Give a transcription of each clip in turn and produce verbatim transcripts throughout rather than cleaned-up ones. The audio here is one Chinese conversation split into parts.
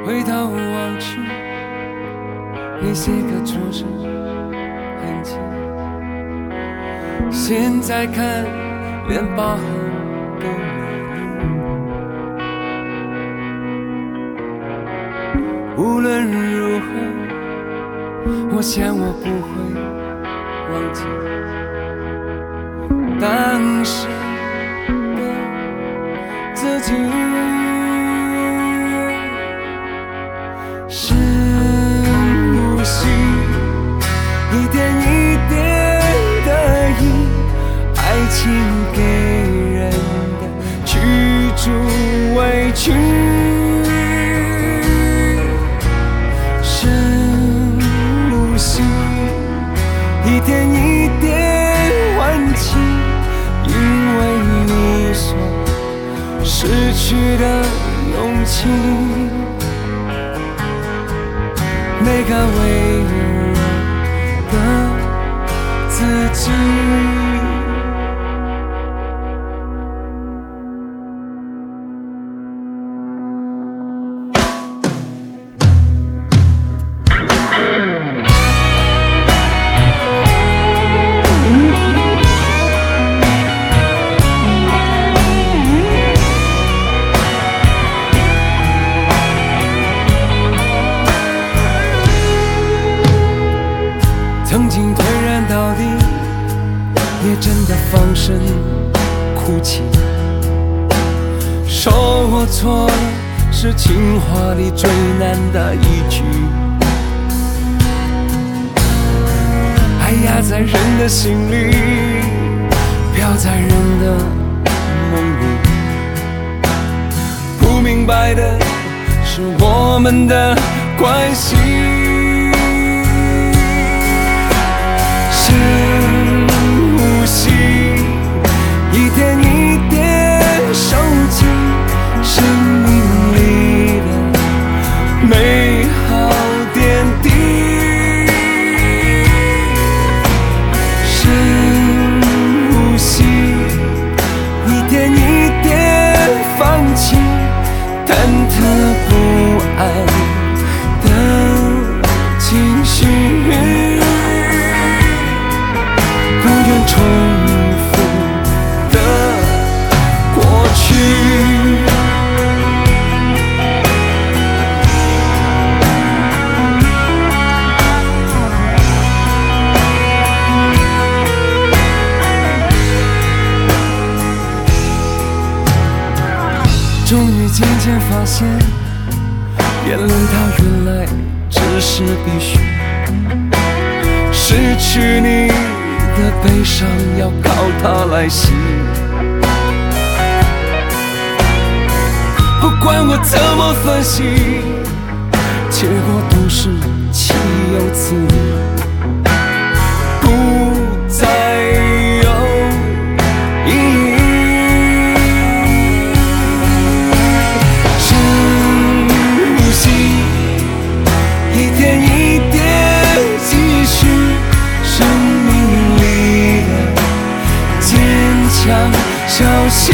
回头望去，那些个出生痕迹，现在看连疤痕都没有。无论如何，我想我不会忘记当时的自己。深呼吸，一点一点的忆，爱情给人的驱逐委屈。深呼吸，一点一点还清，因为你所失去的勇气。那个微弱的自己。曾经颓然到底，也真的放声哭泣。说我错了，是情话里最难的一句。爱压在人的心里，飘在人的梦里。不明白的是我们的关系。深呼吸，一点一点收集生命里的美好点滴。深呼吸，一点一点放弃忐忑不安的情绪。重复的过去，终于渐渐发现，眼泪它原来只是必须。失去你的悲伤要靠它来洗，不管我怎么分析，结果都是岂有此理，不再有意义。深呼吸，一点一点继续生命小心，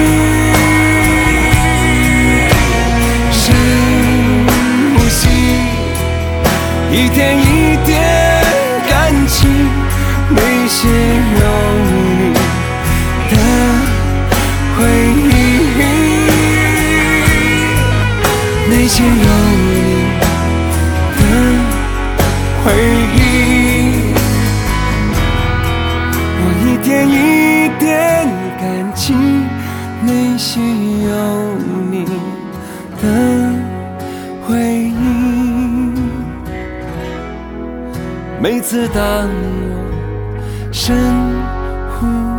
深呼吸，一点一点感情，那些有你的回忆，那些有你的回忆，我一点一点感情，那些有你的回忆。每次当我深呼